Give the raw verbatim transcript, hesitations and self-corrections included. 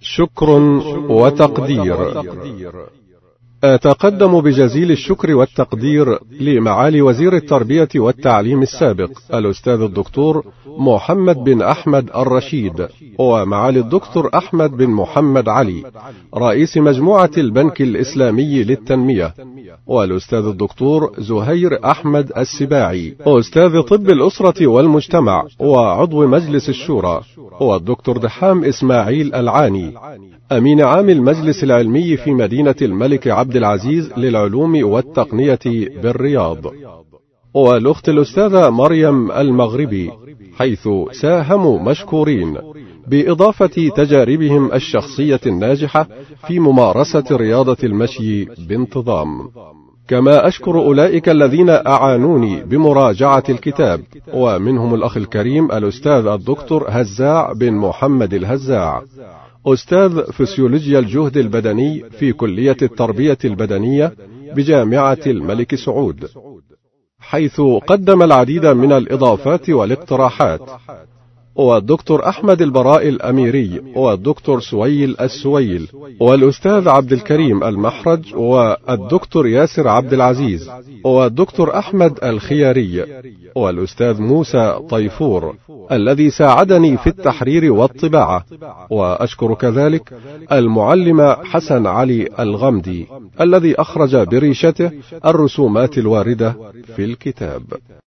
شكر وتقدير. أتقدم بجزيل الشكر والتقدير لمعالي وزير التربية والتعليم السابق الأستاذ الدكتور محمد بن أحمد الرشيد، ومعالي الدكتور أحمد بن محمد علي رئيس مجموعة البنك الإسلامي للتنمية، والأستاذ الدكتور زهير أحمد السباعي أستاذ طب الأسرة والمجتمع وعضو مجلس الشورى، والدكتور دحام إسماعيل العاني أمين عام المجلس العلمي في مدينة الملك عبد العزيز للعلوم والتقنية بالرياض، والأخت الأستاذة مريم المغربي، حيث ساهموا مشكورين بإضافة تجاربهم الشخصية الناجحة في ممارسة رياضة المشي بانتظام. كما أشكر أولئك الذين أعانوني بمراجعة الكتاب، ومنهم الأخ الكريم الأستاذ الدكتور هزاع بن محمد الهزاع، أستاذ فسيولوجيا الجهد البدني في كلية التربية البدنية بجامعة الملك سعود، حيث قدم العديد من الإضافات والاقتراحات، والدكتور أحمد البراء الأميري، والدكتور سويل السويل، والأستاذ عبد الكريم المحرج، والدكتور ياسر عبد العزيز، والدكتور أحمد الخياري، والأستاذ موسى طيفور الذي ساعدني في التحرير والطباعة. وأشكر كذلك المعلم حسن علي الغمدي الذي أخرج بريشته الرسومات الواردة في الكتاب.